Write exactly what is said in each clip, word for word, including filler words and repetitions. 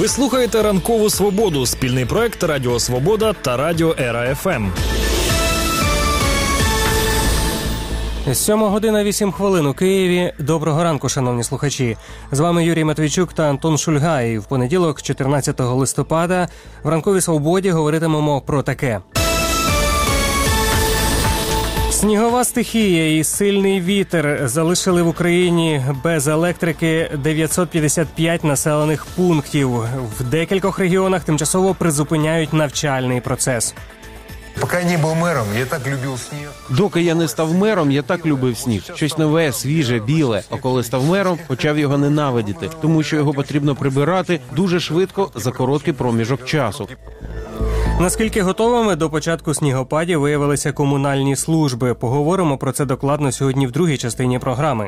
Ви слухаєте «Ранкову свободу» – спільний проект Радіо Свобода та Радіо Ера еф ем. Сьома година вісім хвилин у Києві. Доброго ранку, шановні слухачі. З вами Юрій Матвійчук та Антон Шульгай. В понеділок, чотирнадцятого листопада, в «Ранковій свободі» говоритимемо про таке. Снігова стихія і сильний вітер залишили в Україні без електрики дев'ятсот п'ятдесят п'ять населених пунктів. В декількох регіонах тимчасово призупиняють навчальний процес. Поки я не був мером, я так любив сніг. Доки я не став мером, я так любив сніг. Щось нове, свіже, біле. А коли став мером, почав його ненавидіти, тому що його потрібно прибирати дуже швидко за короткий проміжок часу. Наскільки готовими до початку снігопадів виявилися комунальні служби? Поговоримо про це докладно сьогодні в другій частині програми.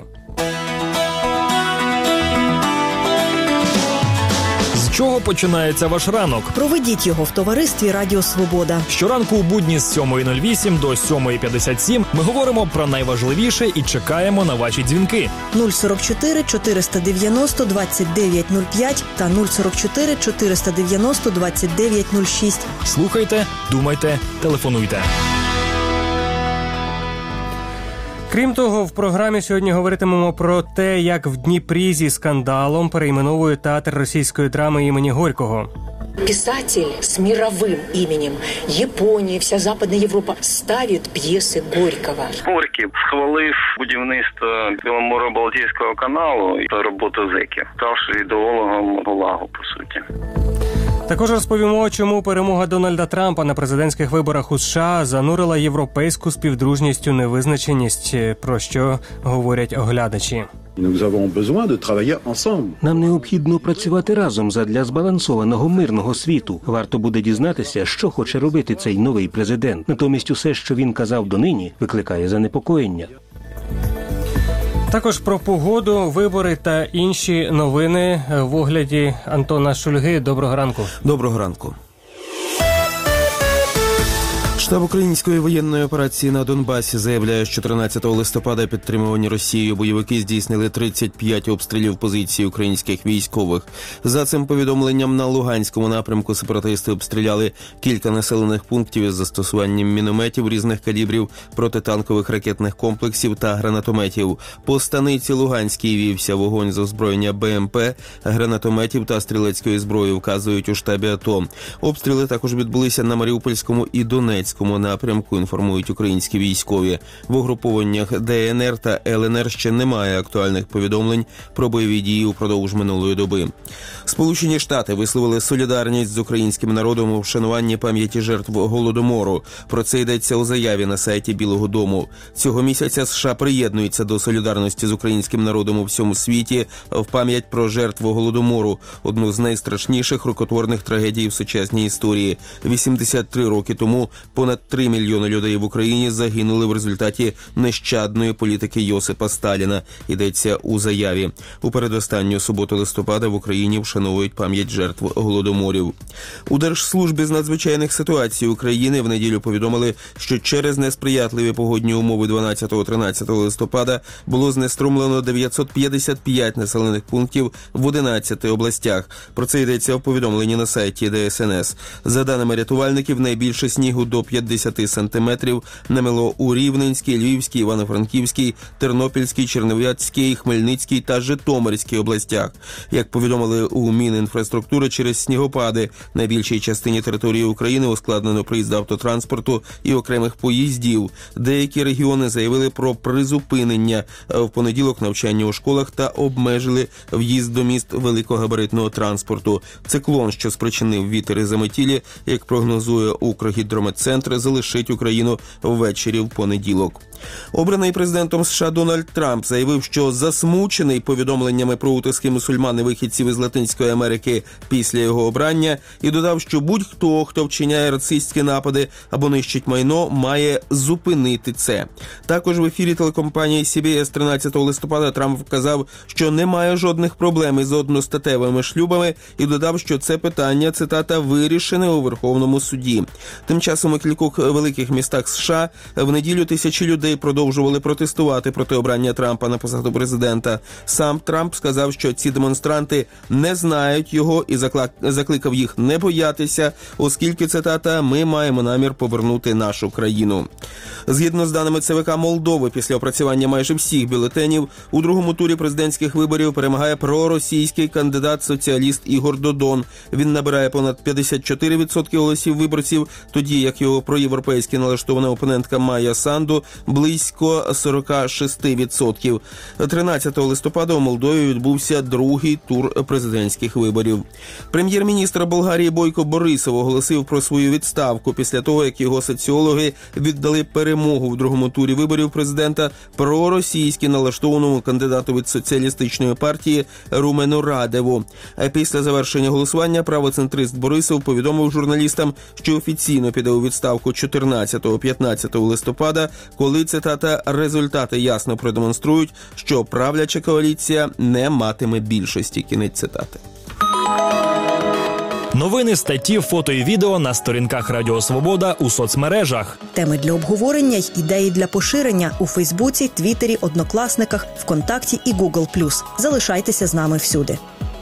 З чого починається ваш ранок? Проведіть його в товаристві Радіо Свобода. Щоранку у будні з сьомої нуль вісім до сьомої п'ятдесят сім ми говоримо про найважливіше і чекаємо на ваші дзвінки. нуль сорок чотири чотириста дев'яносто двадцять дев'ять нуль п'ять та нуль сорок чотири чотириста дев'яносто двадцять дев'ять нуль шість. Слухайте, думайте, телефонуйте. Крім того, в програмі сьогодні говоритимемо про те, як в Дніпрі зі скандалом перейменовують театр російської драми імені Горького. Писатель с мировым именем Японии, вся Западная Европа ставит пьесы Горького. Горький схвалив будівництво Біломоро-Балтійського каналу та роботу зеків, ставши ідеологом ГУЛАГу, по суті. Також розповімо, чому перемога Дональда Трампа на президентських виборах у США занурила європейську співдружність у невизначеність, про що говорять оглядачі. Нам необхідно працювати разом задля збалансованого мирного світу. Варто буде дізнатися, що хоче робити цей новий президент. Натомість усе, що він казав донині, викликає занепокоєння. Також про погоду, вибори та інші новини в огляді Антона Шульги. Доброго ранку. Доброго ранку. Штаб української воєнної операції на Донбасі заявляє, що тринадцятого листопада підтримувані Росією бойовики здійснили тридцять п'ять обстрілів позицій українських військових. За цим повідомленням, на Луганському напрямку сепаратисти обстріляли кілька населених пунктів із застосуванням мінометів різних калібрів, протитанкових ракетних комплексів та гранатометів. По станиці Луганській вівся вогонь з озброєння Б М П, гранатометів та стрілецької зброї, вказують у штабі АТО. Обстріли також відбулися на Маріупольському і Донецькому напрямку, інформують українські військові. В угрупованнях Д Н Р та Л Н Р ще немає актуальних повідомлень про бойові дії упродовж минулої доби. Сполучені Штати висловили солідарність з українським народом у вшануванні пам'яті жертв Голодомору. Про це йдеться у заяві на сайті Білого дому. Цього місяця США приєднуються до солідарності з українським народом у всьому світі в пам'ять про жертву Голодомору, одну з найстрашніших рукотворних трагедій в сучасній історії. вісімдесят три роки тому понад три мільйони людей в Україні загинули в результаті нещадної політики Йосипа Сталіна, йдеться у заяві. У передостанню суботу листопада в Україні вшановують пам'ять жертв Голодоморів. У Держслужбі з надзвичайних ситуацій України в неділю повідомили, що через несприятливі погодні умови дванадцятого-тринадцятого листопада було знеструмлено дев'ятсот п'ятдесят п'ять населених пунктів в одинадцяти областях. Про це йдеться в повідомленні на сайті Д С Н С. За даними рятувальників, найбільше снігу до п'ятдесят сантиметрів намело у Рівненській, Львівській, Івано-Франківській, Тернопільській, Чернівецькій, Хмельницькій та Житомирській областях. Як повідомили у Мінінфраструктури, через снігопади на більшій частині території України ускладнено проїзд автотранспорту і окремих поїздів. Деякі регіони заявили про призупинення в понеділок навчання у школах та обмежили в'їзд до міст великогабаритного транспорту. Циклон, що спричинив вітер і заметілі, як прогнозує Укргідрометцентр, залишить Україну ввечері в понеділок. Обраний президентом США Дональд Трамп заявив, що засмучений повідомленнями про утиски мусульман і вихідців із Латинської Америки після його обрання, і додав, що будь-хто, хто вчиняє рацистські напади або нищить майно, має зупинити це. Також в ефірі телекомпанії Сі Бі Ес тринадцятого листопада Трамп вказав, що немає жодних проблем із одностатевими шлюбами, і додав, що це питання, цитата, вирішене у Верховному суді. Тим часом у кількох декількох великих містах США в неділю тисячі людей продовжували протестувати проти обрання Трампа на посаду президента. Сам Трамп сказав, що ці демонстранти не знають його і закликав їх не боятися, оскільки, цитата, «ми маємо намір повернути нашу країну». Згідно з даними Це Ве Ка Молдови, після опрацювання майже всіх бюлетенів, у другому турі президентських виборів перемагає проросійський кандидат-соціаліст Ігор Додон. Він набирає понад п'ятдесят чотири відсотки голосів виборців, тоді як його проєвропейськи налаштована опонентка Майя Санду близько сорок шість відсотків. тринадцятого листопада у Молдові відбувся другий тур президентських виборів. Прем'єр-міністр Болгарії Бойко Борисов оголосив про свою відставку після того, як його соціологи віддали перемогу в другому турі виборів президента проросійськи налаштованому кандидату від соціалістичної партії Румену Радеву. А після завершення голосування правоцентрист Борисов повідомив журналістам, що офіційно піде у відставку чотирнадцятого-п'ятнадцятого листопада, коли, цитата, «результати ясно продемонструють, що правляча коаліція не матиме більшості». Кінець цитати. Новини, статті, фото і відео на сторінках Радіо Свобода у соцмережах. Теми для обговорення й ідеї для поширення у Фейсбуці, Твіттері, Однокласниках, ВКонтакті і Гугл плюс. Залишайтеся з нами всюди.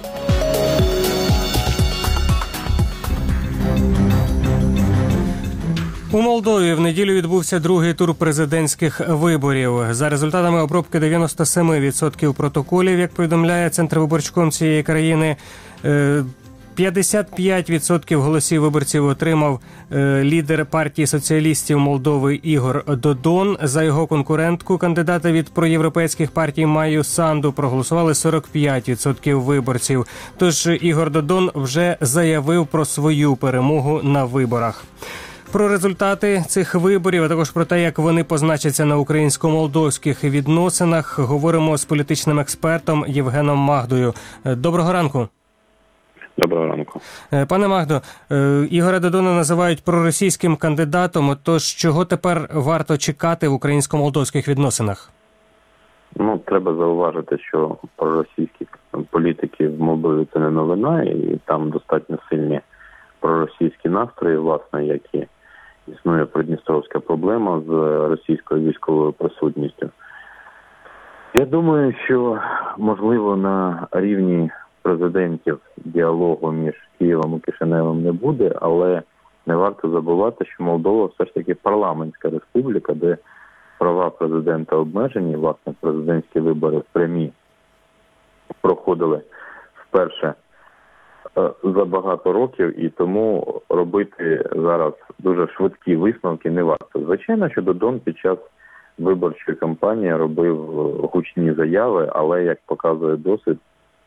У Молдові в неділю відбувся другий тур президентських виборів. За результатами обробки дев'яносто сім відсотків протоколів, як повідомляє Центрвиборчком цієї країни, п'ятдесят п'ять відсотків голосів виборців отримав е, лідер партії соціалістів Молдови Ігор Додон. За його конкурентку, кандидата від проєвропейських партій Майю Санду, проголосували сорок п'ять відсотків виборців. Тож Ігор Додон вже заявив про свою перемогу на виборах. Про результати цих виборів, а також про те, як вони позначаться на українсько-молдовських відносинах, говоримо з політичним експертом Євгеном Магдою. Доброго ранку. Доброго ранку. Пане Магдо, Ігоря Додона називають проросійським кандидатом, тож чого тепер варто чекати в українсько-молдовських відносинах? Ну, треба зауважити, що проросійські політики в Молдові – це не новина, і там достатньо сильні проросійські настрої, власне, як і існує придністровська проблема з російською військовою присутністю. Я думаю, що, можливо, на рівні президентів діалогу між Києвом і Кишиневом не буде, але не варто забувати, що Молдова все ж таки парламентська республіка, де права президента обмежені, власне, президентські вибори прямі проходили вперше за багато років, і тому робити зараз дуже швидкі висновки не варто. Звичайно, що Додон під час виборчої кампанії робив гучні заяви, але, як показує досвід,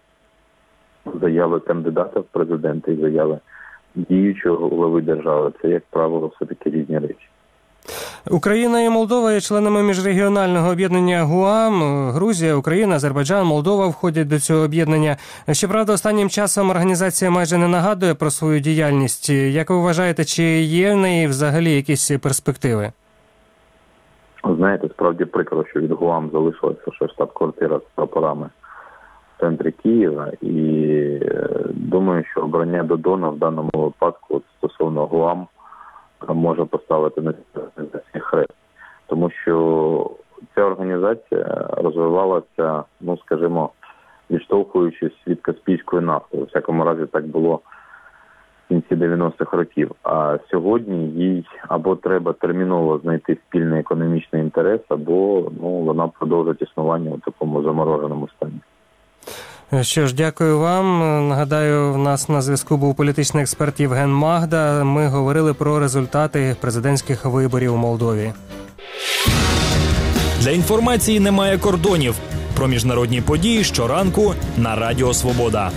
заяви кандидата в президенти і заяви діючого глави держави – це, як правило, все-таки різні речі. Україна і Молдова є членами міжрегіонального об'єднання ГУАМ. Грузія, Україна, Азербайджан, Молдова входять до цього об'єднання. Щоправда, останнім часом організація майже не нагадує про свою діяльність. Як ви вважаєте, чи є в неї взагалі якісь перспективи? Знаєте, справді прикро, що від ГУАМ залишилася лише штаб-квартира з прапорами в центрі Києва, і думаю, що обрання Додона в даному випадку стосовно ГУАМ може поставити на цей хрест. Тому що ця організація розвивалася, ну, скажімо, відштовхуючись від Каспійської нафти. У всякому разі так було в кінці дев'яностих років. А сьогодні їй або треба терміново знайти спільний економічний інтерес, або ну, вона продовжить існування у такому замороженому стані. Що ж, дякую вам. Нагадаю, в нас на зв'язку був політичний експерт Євген Магда. Ми говорили про результати президентських виборів у Молдові. Для інформації немає кордонів. Про міжнародні події щоранку на Радіо Свобода.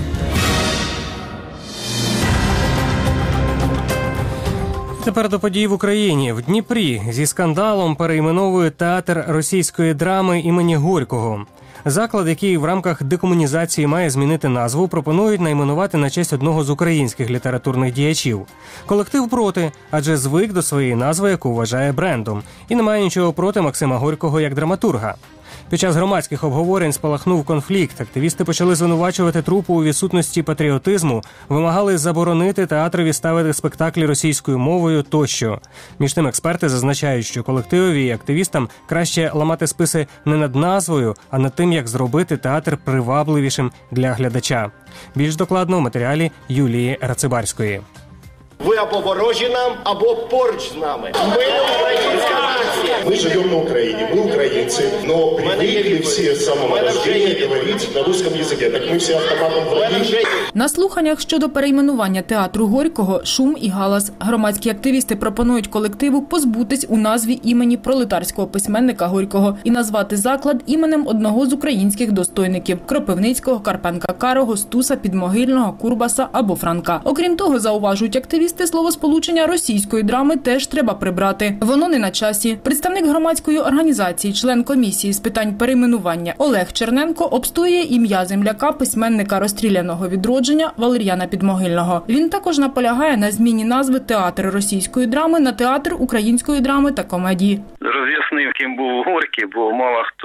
Тепер до подій в Україні. В Дніпрі зі скандалом перейменовує театр російської драми імені Горького. Заклад, який в рамках декомунізації має змінити назву, пропонують найменувати на честь одного з українських літературних діячів. Колектив проти, адже звик до своєї назви, яку вважає брендом. І немає нічого проти Максима Горького як драматурга. Під час громадських обговорень спалахнув конфлікт. Активісти почали звинувачувати трупу у відсутності патріотизму, вимагали заборонити театрові ставити спектаклі російською мовою тощо. Між тим експерти зазначають, що колективові і активістам краще ламати списи не над назвою, а над тим, як зробити театр привабливішим для глядача. Більш докладно у матеріалі Юлії Рацибарської. Ви або ворожі нам, або поруч з нами. Ми українська нація. Мы живем на Украине, мы украинцы, но привыкли все с самого рождения говорить на русском языке. Так мы все автоматом владеем. На слуханнях щодо перейменування театру Горького шум і галас. Громадські активісти пропонують колективу позбутись у назві імені пролетарського письменника Горького і назвати заклад іменем одного з українських достойників – Кропивницького, Карпенка-Карого, Стуса, Підмогильного, Курбаса або Франка. Окрім того, зауважують активісти, словосполучення російської драми теж треба прибрати. Воно не на часі. Представник громадської організації, член комісії з питань перейменування Олег Черненко обстоює ім'я земляка, письменника розстріляного відродження Валер'яна Підмогильного. Він також наполягає на зміні назви «Театр російської драми» на «Театр української драми та комедії». Роз'яснив, ким був Горький, бо мало хто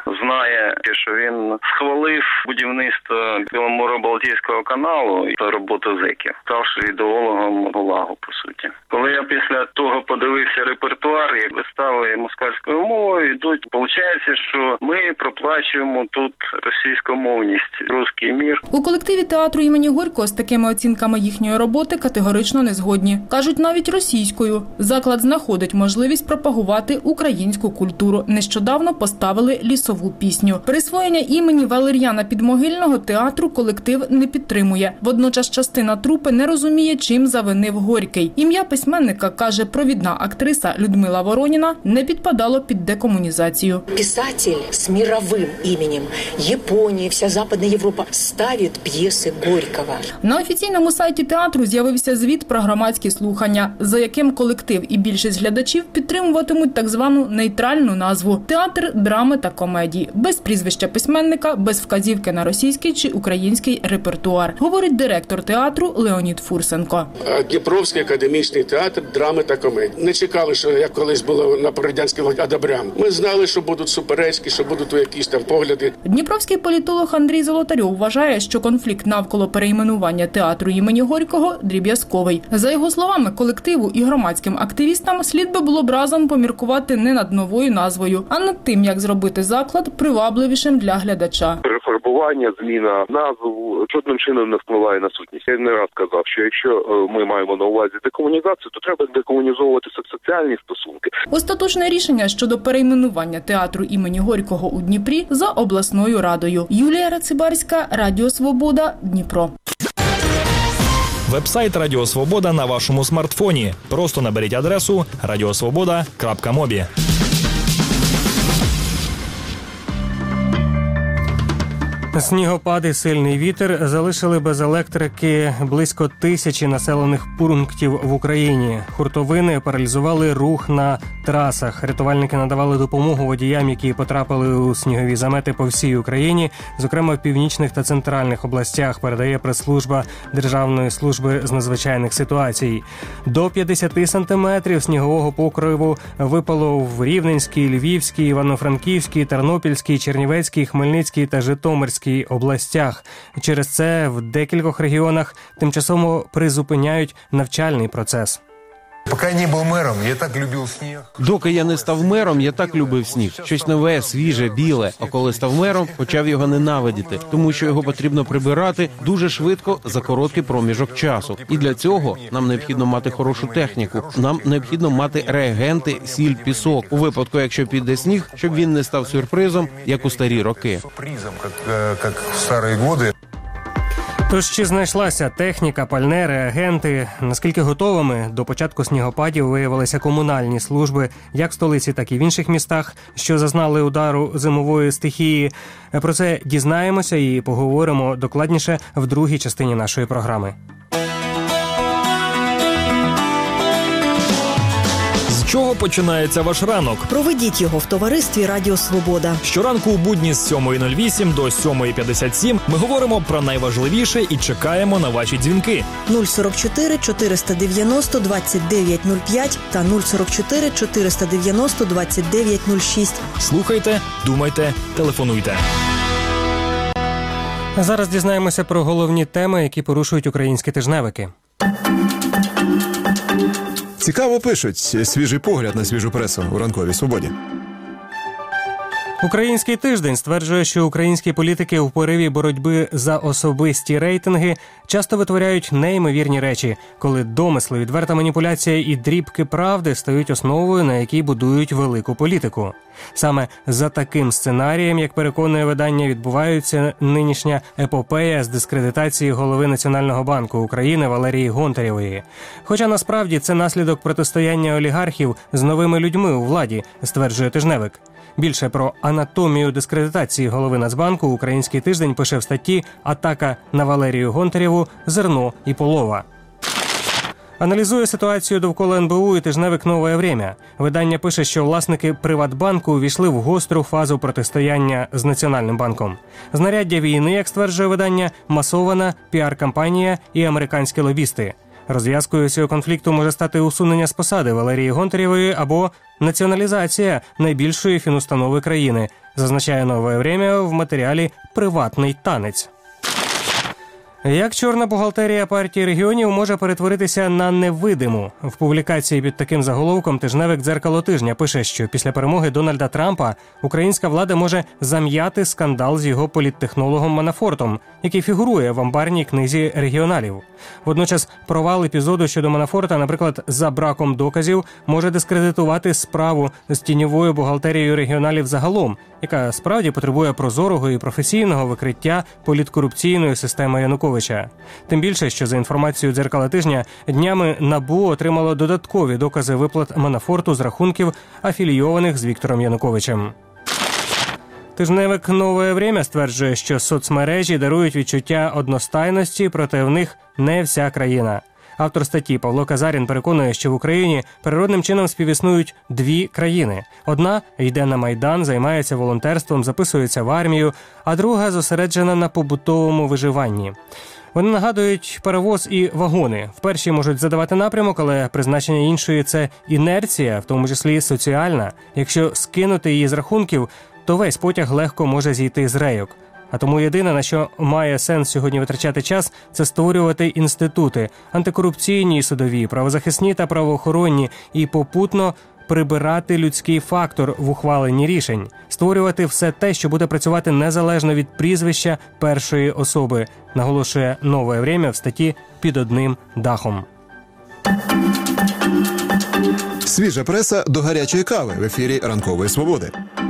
знає, що він схвалив будівництво Біломоро-Балтійського каналу та роботу зеків, ставши ідеологом ГУЛАГу, по суті. Коли я після того подивився репертуар, як вистави москальською мовою йдуть, виходить, що ми проплачуємо тут російськомовність, русський мір. У колективі театру імені Горького з такими оцінками їхньої роботи категорично не згодні. Кажуть, навіть російською. Заклад знаходить можливість пропагувати українську культуру. Нещодавно поставили лісову пісню. Присвоєння імені Валер'яна Підмогильного театру колектив не підтримує. Водночас частина трупи не розуміє, чим завинив Горький. Ім'я письменника, каже провідна актриса Людмила Вороніна, не підпадало під декомунізацію. Писатель с мировым именем Японии, вся Западная Европа ставит пьесы Горького. На офіційному сайті театру з'явився звіт про громадські слухання, за яким колектив і більшість глядачів підтримуватимуть так звану нейтральну назву – «Театр драми та комедії», без прізвища письменника, без вказівки на російський чи український репертуар, говорить директор театру Леонід Фурсенко. Дніпровський академічний театр драми та комедії. Не чекали, що як колись було на радянських одобрям. Ми знали, що будуть суперечки, що будуть якісь там погляди. Дніпровський політолог Андрій Золотарьов вважає, що конфлікт навколо перейменування театру імені Горького дріб'язковий. За його словами, колективу і громадським активістам слід би було б разом поміркувати не над новою назвою, а над тим, як зробити заклад привабливішим для глядача. Перефарбування, зміна назв жодним чином не впливає на сутність. Я не раз казав, що якщо ми маємо на увазі декомунізацію, то треба декомунізовувати соціальні стосунки. Остаточне рішення щодо перейменування театру імені Горького у Дніпрі за обласною радою. Юлія Рацибарська, Радіо Свобода, Дніпро. Вебсайт Радіо Свобода на вашому смартфоні. Просто наберіть адресу радіосвобода крапка мобі. Снігопади, сильний вітер залишили без електрики близько тисячі населених пунктів в Україні. Хуртовини паралізували рух на трасах. Рятувальники надавали допомогу водіям, які потрапили у снігові замети по всій Україні, зокрема в північних та центральних областях, передає прес-служба Державної служби з надзвичайних ситуацій. До п'ятдесят сантиметрів снігового покриву випало в Рівненській, Львівській, Івано-Франківській, Тернопільській, Чернівецькій, Хмельницькій та Житомирській областях. Через це в декількох регіонах тимчасово призупиняють навчальний процес. Поки я не був мером, я так любив сніг. Доки я не став мером, я так любив сніг. Щось нове, свіже, біле. А коли став мером, почав його ненавидіти, тому що його потрібно прибирати дуже швидко за короткий проміжок часу. І для цього нам необхідно мати хорошу техніку. Нам необхідно мати реагенти, сіль, пісок. У випадку, якщо піде сніг, щоб він не став сюрпризом, як у старі роки. Сюрпризом, як, як в старі роки. Тож чи знайшлася техніка, пальне, реагенти? Наскільки готовими до початку снігопадів виявилися комунальні служби, як в столиці, так і в інших містах, що зазнали удару зимової стихії? Про це дізнаємося і поговоримо докладніше в другій частині нашої програми. З чого починається ваш ранок? Проведіть його в товаристві Радіо Свобода. Щоранку у будні з сьомої нуль вісім до сьомої п'ятдесят сім ми говоримо про найважливіше і чекаємо на ваші дзвінки. нуль сорок чотири чотириста дев'яносто двадцять дев'ять нуль п'ять та нуль сорок чотири чотириста дев'яносто двадцять дев'ять нуль шість. Слухайте, думайте, телефонуйте. Зараз дізнаємося про головні теми, які порушують українські тижневики. Цікаво пишуть. Свіжий погляд на свіжу пресу у ранковій свободі. Український тиждень стверджує, що українські політики у пориві боротьби за особисті рейтинги часто витворяють неймовірні речі, коли домисли, відверта маніпуляція і дрібки правди стають основою, на якій будують велику політику. Саме за таким сценарієм, як переконує видання, відбувається нинішня епопея з дискредитації голови Національного банку України Валерії Гонтарєвої. Хоча насправді це наслідок протистояння олігархів з новими людьми у владі, стверджує тижневик. Більше про анатомію дискредитації голови Нацбанку «Український тиждень» пише в статті «Атака на Валерію Гонтарєву. Зерно і полова». Аналізує ситуацію довкола ен бе у і тижневик «Нове время». Видання пише, що власники «Приватбанку» увійшли в гостру фазу протистояння з Національним банком. Знаряддя війни, як стверджує видання, масована піар-кампанія і американські лобісти. Розв'язкою цього конфлікту може стати усунення з посади Валерії Гонтарєвої або націоналізація найбільшої фінустанови країни, зазначає «Нове время» в матеріалі «Приватний танець». Як чорна бухгалтерія партії регіонів може перетворитися на невидиму? В публікації під таким заголовком тижневик «Дзеркало тижня» пише, що після перемоги Дональда Трампа українська влада може зам'яти скандал з його політтехнологом Манафортом, який фігурує в амбарній книзі регіоналів. Водночас провал епізоду щодо Манафорта, наприклад, за браком доказів, може дискредитувати справу з тіньовою бухгалтерією регіоналів загалом, яка справді потребує прозорого і професійного викриття політкорупційної системи Януковича. Тим більше, що за інформацією «Дзеркала тижня» днями НАБУ отримало додаткові докази виплат Манафорту з рахунків, афілійованих з Віктором Януковичем. Тижневик «Нове время» стверджує, що соцмережі дарують відчуття одностайності, проте в них не вся країна. Автор статті Павло Казарін переконує, що в Україні природним чином співіснують дві країни. Одна йде на Майдан, займається волонтерством, записується в армію, а друга зосереджена на побутовому виживанні. Вони нагадують паровоз і вагони. В першій можуть задавати напрямок, але призначення іншої – це інерція, в тому числі соціальна. Якщо скинути її з рахунків, то весь потяг легко може зійти з рейок. А тому єдине, на що має сенс сьогодні витрачати час, це створювати інститути – антикорупційні і судові, правозахисні та правоохоронні, і попутно прибирати людський фактор в ухваленні рішень, створювати все те, що буде працювати незалежно від прізвища першої особи, наголошує «Нове время» в статті «Під одним дахом». Свіжа преса до гарячої кави в ефірі «Ранкової свободи».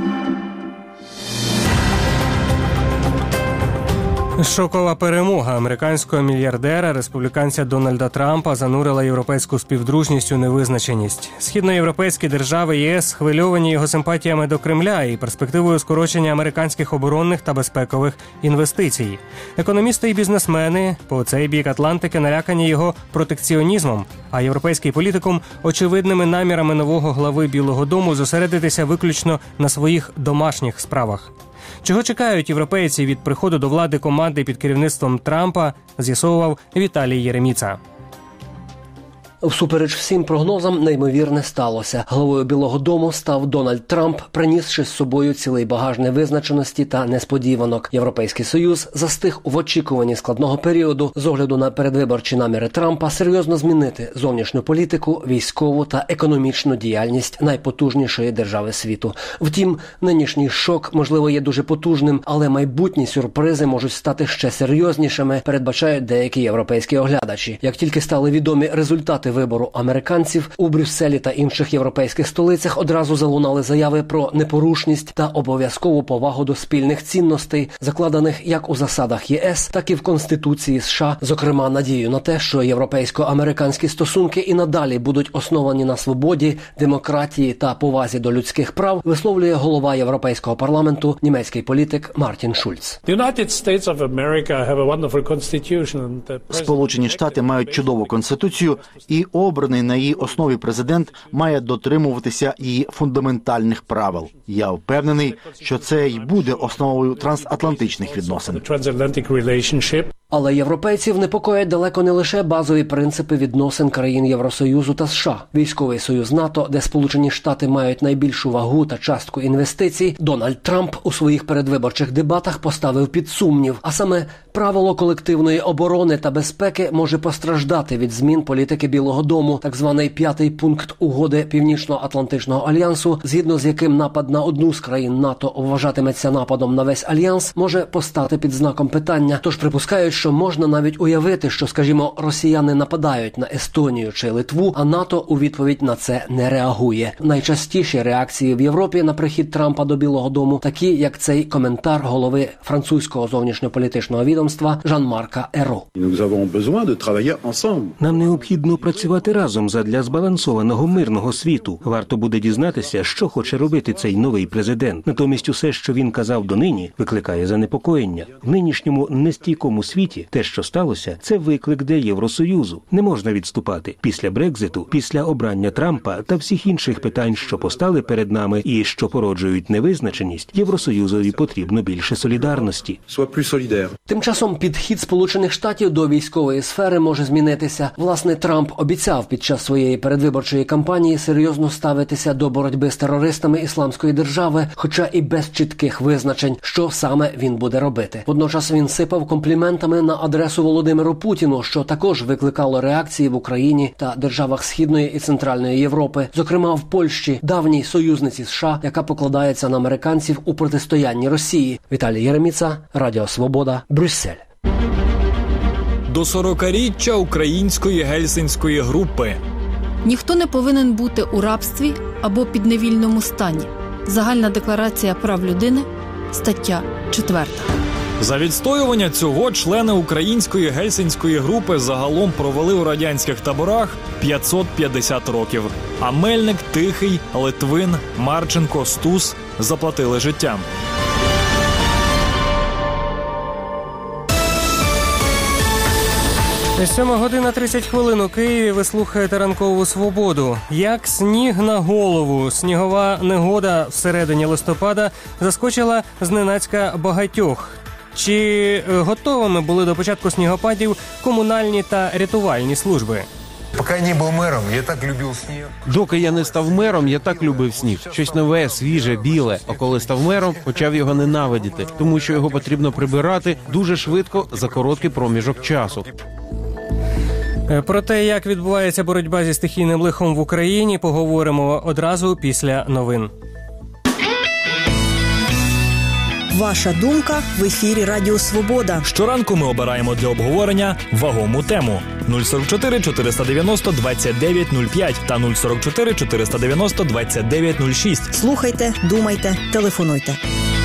Шокова перемога американського мільярдера, республіканця Дональда Трампа занурила європейську співдружність у невизначеність. Східноєвропейські держави ЄС схвильовані його симпатіями до Кремля і перспективою скорочення американських оборонних та безпекових інвестицій. Економісти і бізнесмени по цей бік Атлантики налякані його протекціонізмом, а європейський політикум – очевидними намірами нового глави Білого дому зосередитися виключно на своїх домашніх справах. Чого чекають європейці від приходу до влади команди під керівництвом Трампа, з'ясовував Віталій Єреміца. Всупереч всім прогнозам, неймовірне сталося. Головою Білого дому став Дональд Трамп, принісши з собою цілий багаж невизначеності та несподіванок. Європейський Союз застиг в очікуванні складного періоду з огляду на передвиборчі наміри Трампа серйозно змінити зовнішню політику, військову та економічну діяльність найпотужнішої держави світу. Втім, нинішній шок, можливо, є дуже потужним, але майбутні сюрпризи можуть стати ще серйознішими, передбачають деякі європейські оглядачі. Як тільки стали відомі результати вибору американців, у Брюсселі та інших європейських столицях одразу залунали заяви про непорушність та обов'язкову повагу до спільних цінностей, закладених як у засадах ЄС, так і в Конституції США, зокрема надію на те, що європейсько-американські стосунки і надалі будуть основані на свободі, демократії та повазі до людських прав, висловлює голова Європейського парламенту, німецький політик Мартін Шульц. Сполучені Штати мають чудову конституцію, і і обраний на її основі президент має дотримуватися її фундаментальних правил. Я впевнений, що це й буде основою трансатлантичних відносин. Але європейців непокоять далеко не лише базові принципи відносин країн Євросоюзу та США. Військовий союз НАТО, де Сполучені Штати мають найбільшу вагу та частку інвестицій, Дональд Трамп у своїх передвиборчих дебатах поставив під сумнів. А саме правило колективної оборони та безпеки може постраждати від змін політики Білого дому. Так званий п'ятий пункт угоди Північно-Атлантичного альянсу, згідно з яким напад на одну з країн НАТО вважатиметься нападом на весь альянс, може постати під знаком питання. Тож припускають, що можна навіть уявити, що, скажімо, росіяни нападають на Естонію чи Литву, а НАТО у відповідь на це не реагує. Найчастіші реакції в Європі на прихід Трампа до Білого дому такі, як цей коментар голови французького зовнішньополітичного відомства Жан-Марка Еро. Нам необхідно працювати разом задля збалансованого мирного світу. Варто буде дізнатися, що хоче робити цей новий президент. Натомість усе, що він казав донині, викликає занепокоєння. В нинішньому нестійкому світі те, що сталося, це виклик для Євросоюзу. Не можна відступати. Після Брекзиту, після обрання Трампа та всіх інших питань, що постали перед нами і що породжують невизначеність, Євросоюзові потрібно більше солідарності. Тим часом підхід Сполучених Штатів до військової сфери може змінитися. Власне, Трамп обіцяв під час своєї передвиборчої кампанії серйозно ставитися до боротьби з терористами Ісламської держави, хоча і без чітких визначень, що саме він буде робити. Водночас він сипав компліментами на адресу Володимиру Путіну, що також викликало реакції в Україні та державах Східної і Центральної Європи, зокрема в Польщі, давній союзниці США, яка покладається на американців у протистоянні Росії. Віталій Єреміца, Радіо Свобода, Брюссель. До сорокаріччя української гельсінської групи. Ніхто не повинен бути у рабстві або підневільному стані. Загальна декларація прав людини, стаття четверта. За відстоювання цього члени української гельсінської групи загалом провели у радянських таборах п'ятсот п'ятдесят років. А Мельник, Тихий, Литвин, Марченко, Стус заплатили життям. Сьома година тридцять хвилин у Києві. Ви слухаєте ранкову свободу. Як сніг на голову. Снігова негода всередині листопада заскочила зненацька багатьох. Чи готовими були до початку снігопадів комунальні та рятувальні служби? Поки не був мером, я так любив сніг. Доки я не став мером, я так любив сніг. Щось нове, свіже, біле. А коли став мером, почав його ненавидіти, тому що його потрібно прибирати дуже швидко за короткий проміжок часу. Про те, як відбувається боротьба зі стихійним лихом в Україні, поговоримо одразу після новин. Ваша думка в ефірі Радіо Свобода. Щоранку ми обираємо для обговорення вагому тему. нуль сорок чотири чотириста дев'яносто двадцять дев'ять нуль п'ять та нуль сорок чотири чотириста дев'яносто двадцять дев'ять нуль шість. Слухайте, думайте, телефонуйте.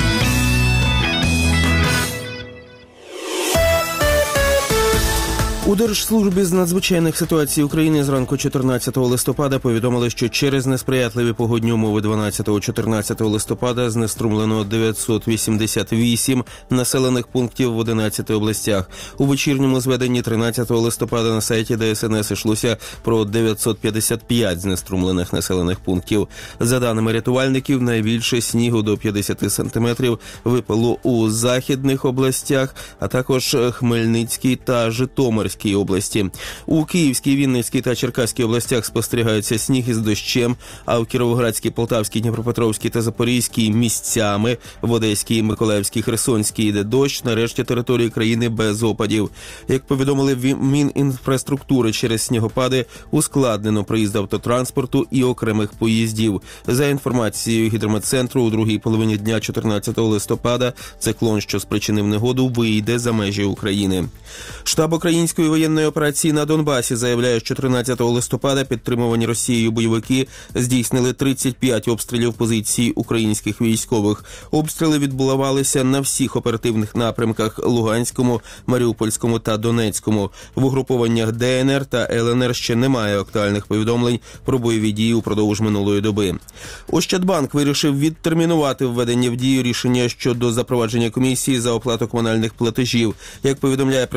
У Держслужбі з надзвичайних ситуацій України зранку чотирнадцятого листопада повідомили, що через несприятливі погодні умови дванадцятого-чотирнадцятого листопада знеструмлено дев'ятсот вісімдесят вісім населених пунктів в одинадцяти областях. У вечірньому зведенні тринадцятого листопада на сайті Де Ес Ен Ес йшлося про дев'ятсот п'ятдесят п'ять знеструмлених населених пунктів. За даними рятувальників, найбільше снігу до п'ятдесят сантиметрів випало у західних областях, а також Хмельницькій та Житомирській області. У Київській, Вінницькій та Черкаській областях спостерігаються сніг із дощем, а в Кіровоградській, Полтавській, Дніпропетровській та Запорізькій місцями, в Одеській, Миколаївській, Херсонській йде дощ, на решті території країни без опадів. Як повідомили в Мінінфраструктури, через снігопади ускладнено проїзд автотранспорту і окремих поїздів. За інформацією Гідрометцентру, у другій половині дня чотирнадцятого листопада циклон, що спричинив негоду, вийде за межі України. Штаб української воєнної операції на Донбасі заявляє, що тринадцятого листопада підтримувані Росією бойовики здійснили тридцять п'ять обстрілів позицій українських військових. Обстріли відбувалися на всіх оперативних напрямках – Луганському, Маріупольському та Донецькому. В угрупованнях Де Ен Ер та Ел Ен Ер ще немає актуальних повідомлень про бойові дії упродовж минулої доби. Ощадбанк вирішив відтермінувати введення в дію рішення щодо запровадження комісії за оплату комунальних платежів. Як повідомляє прес-служба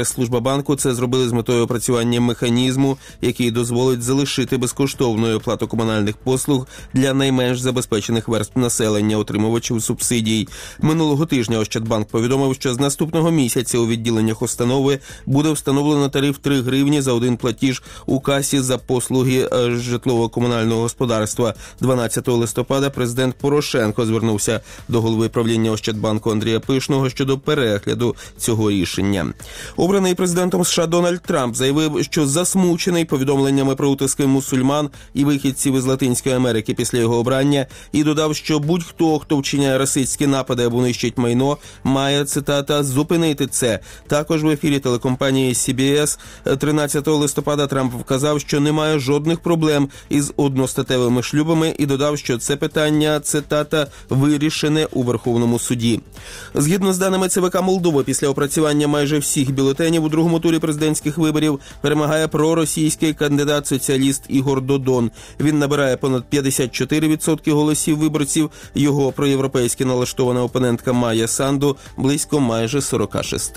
Монобанку це зробили з метою опрацювання механізму, який дозволить залишити безкоштовною оплату комунальних послуг для найменш забезпечених верств населення, отримувачів субсидій. Минулого тижня Ощадбанк повідомив, що з наступного місяця у відділеннях установи буде встановлено тариф три гривні за один платіж у касі за послуги житлово-комунального господарства. дванадцятого листопада президент Порошенко звернувся до голови правління Ощадбанку Андрія Пишного щодо перегляду цього рішення. Обраний президентом США Дональд Трамп заявив, що засмучений повідомленнями про утиски мусульман і вихідців із Латинської Америки після його обрання, і додав, що будь-хто, хто вчиняє расистські напади або нищить майно, має, цитата, зупинити це. Також в ефірі телекомпанії Сі Бі Ес тринадцятого листопада Трамп вказав, що немає жодних проблем із одностатевими шлюбами і додав, що це питання, цитата, вирішене у Верховному суді. Згідно з даними Це Ве Ка Молдови, після опрацювання майже всіх бюлетенів у другому турі президентських виборів перемагає проросійський кандидат-соціаліст Ігор Додон. Він набирає понад п'ятдесят чотири відсотки голосів виборців. Його проєвропейськи налаштована опонентка Майя Санду близько майже сорок шість.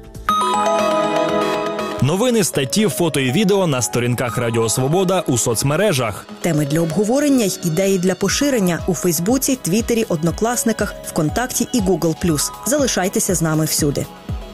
Новини, статті, фото і відео на сторінках Радіо Свобода у соцмережах. Теми для обговорення й ідеї для поширення у Фейсбуці, Твіттері, Однокласниках, ВКонтакті і Гугл плюс. Залишайтеся з нами всюди.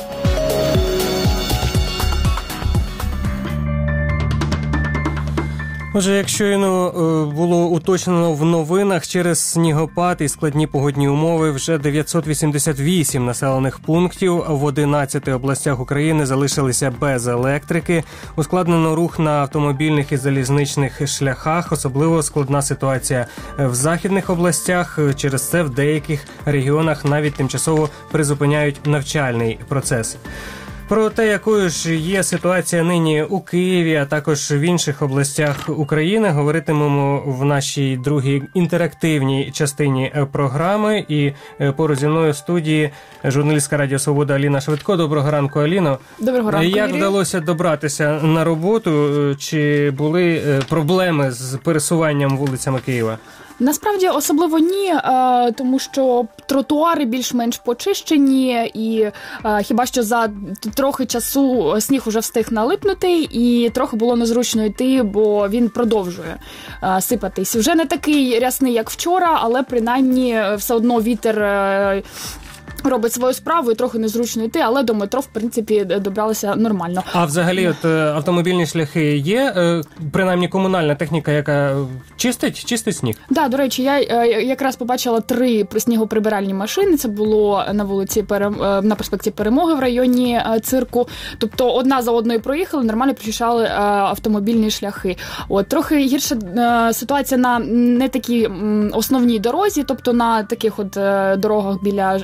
Отже, як щойно було уточнено в новинах, через снігопад і складні погодні умови вже дев'ятсот вісімдесят вісім населених пунктів в одинадцяти областях України залишилися без електрики. Ускладнено рух на автомобільних і залізничних шляхах. Особливо складна ситуація в західних областях. Через це в деяких регіонах навіть тимчасово призупиняють навчальний процес. Про те, якою ж є ситуація нині у Києві, а також в інших областях України, говоритимемо в нашій другій інтерактивній частині програми. І поруч зі мною в студії журналістка Радіо Свобода Аліна Швидко. Доброго ранку, Аліно. Доброго ранку, Як Юрій. вдалося добратися на роботу? Чи були проблеми з пересуванням вулицями Києва? Насправді особливо ні, тому що тротуари більш-менш почищені і хіба що за трохи часу сніг уже встиг налипнути і трохи було незручно йти, бо він продовжує сипатись. Вже не такий рясний, як вчора, але принаймні все одно вітер робить свою справу і трохи незручно йти, але до метро, в принципі, добралися нормально. А взагалі, от автомобільні шляхи є, принаймні комунальна техніка, яка чистить, чистить сніг? Так, да, до речі, я якраз побачила три снігоприбиральні машини. Це було на вулиці, на проспекті Перемоги в районі цирку. Тобто одна за одною проїхали, нормально прочищали автомобільні шляхи. От, трохи гірша ситуація на не такій основній дорозі, тобто на таких от дорогах біля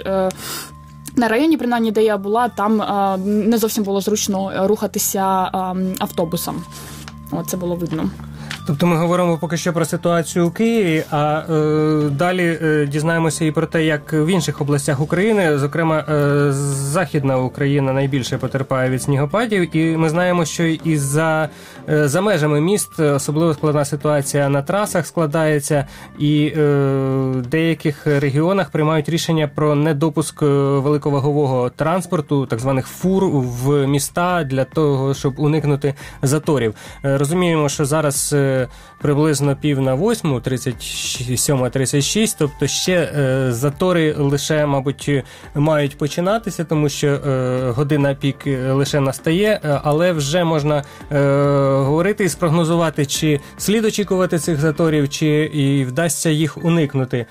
на районі, принаймні, де я була, там а, не зовсім було зручно рухатися а, автобусом. От, це було видно. Тобто ми говоримо поки що про ситуацію у Києві, а е, далі е, дізнаємося і про те, як в інших областях України, зокрема е, Західна Україна найбільше потерпає від снігопадів, і ми знаємо, що і за, е, за межами міст особливо складна ситуація на трасах складається, і е, в деяких регіонах приймають рішення про недопуск великовагового транспорту, так званих фур, в міста для того, щоб уникнути заторів. Е, розуміємо, що зараз приблизно пів на восьму, тридцять сьома тридцять шість, тобто ще е, затори лише, мабуть, мають починатися, тому що е, година пік лише настає, е, але вже можна е, говорити і спрогнозувати, чи слід очікувати цих заторів, чи і вдасться їх уникнути.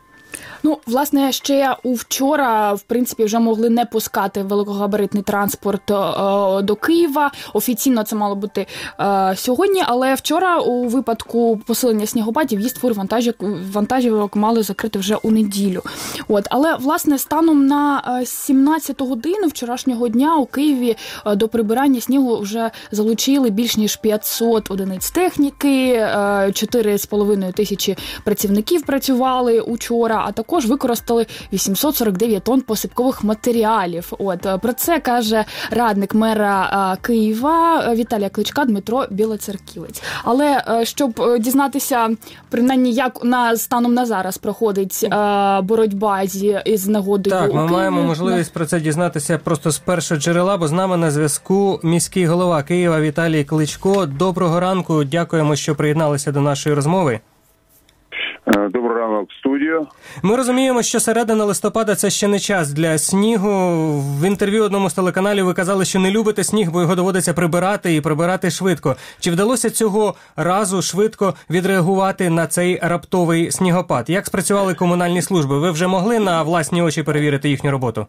Ну, власне, ще у вчора, в принципі, вже могли не пускати великогабаритний транспорт е, до Києва. Офіційно це мало бути е, сьогодні, але вчора у випадку посилення снігопадів в'їзд фур вантажівок мали закрити вже у неділю. От, але, власне, станом на сімнадцяту годину вчорашнього дня у Києві е, до прибирання снігу вже залучили більш ніж п'ятсот одиниць техніки, е, чотири з половиною тисячі працівників працювали учора, а також також використали вісімсот сорок дев'ять тонн посипкових матеріалів. От про це каже радник мера Києва Віталія Кличка Дмитро Білоцерківець. Але щоб дізнатися, принаймні, як на станом на зараз проходить боротьба зі з нагодою так, у Києві. Так, ми маємо можливість про це дізнатися просто з першого джерела, бо з нами на зв'язку міський голова Києва Віталій Кличко. Доброго ранку, дякуємо, що приєдналися до нашої розмови. Доброго ранок, студія. Ми розуміємо, що середина листопада – це ще не час для снігу. В інтерв'ю одному з телеканалів ви казали, що не любите сніг, бо його доводиться прибирати і прибирати швидко. Чи вдалося цього разу швидко відреагувати на цей раптовий снігопад? Як спрацювали комунальні служби? Ви вже могли на власні очі перевірити їхню роботу?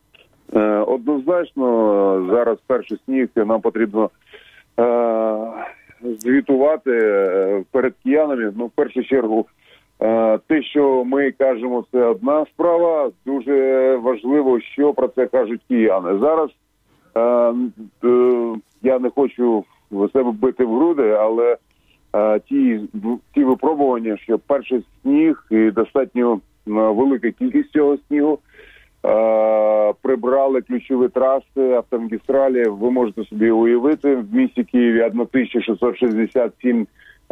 Однозначно, зараз перший сніг, нам потрібно е- звітувати перед киянами. Ну, в першу чергу, те, що ми кажемо, це одна справа. Дуже важливо, що про це кажуть кияни. Зараз е, е, я не хочу себе бити в груди, але е, ті, ті випробування, що перший сніг і достатньо велика кількість цього снігу, е, прибрали ключові траси, автомагістралі. Ви можете собі уявити, в місті Києві тисяча шістсот шістдесят сім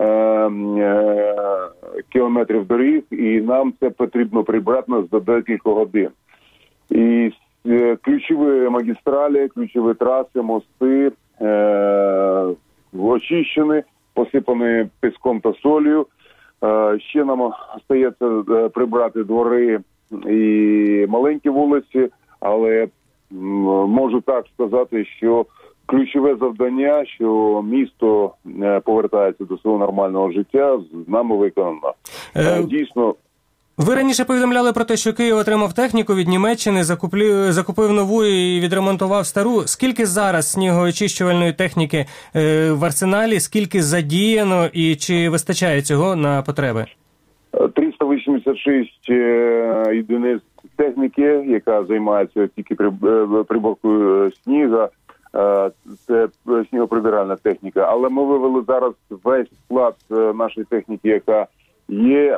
кілометрів доріг, і нам це потрібно прибрати за декілька годин. І ключові магістралі, ключові траси, мости е- очищені, посипані піском та солью. Е- ще нам остається прибрати двори і маленькі вулиці, але можу так сказати, що ключове завдання, що місто повертається до свого нормального життя, з нами виконано. Е, Дійсно. Ви раніше повідомляли про те, що Київ отримав техніку від Німеччини, закуплю, закупив нову і відремонтував стару. Скільки зараз снігоочищувальної техніки е, в арсеналі, скільки задіяно і чи вистачає цього на потреби? триста вісімдесят шість єдиниць техніки, яка займається тільки приборкою снігу. Це снігоприбиральна техніка, але ми вивели зараз весь склад нашої техніки, яка є,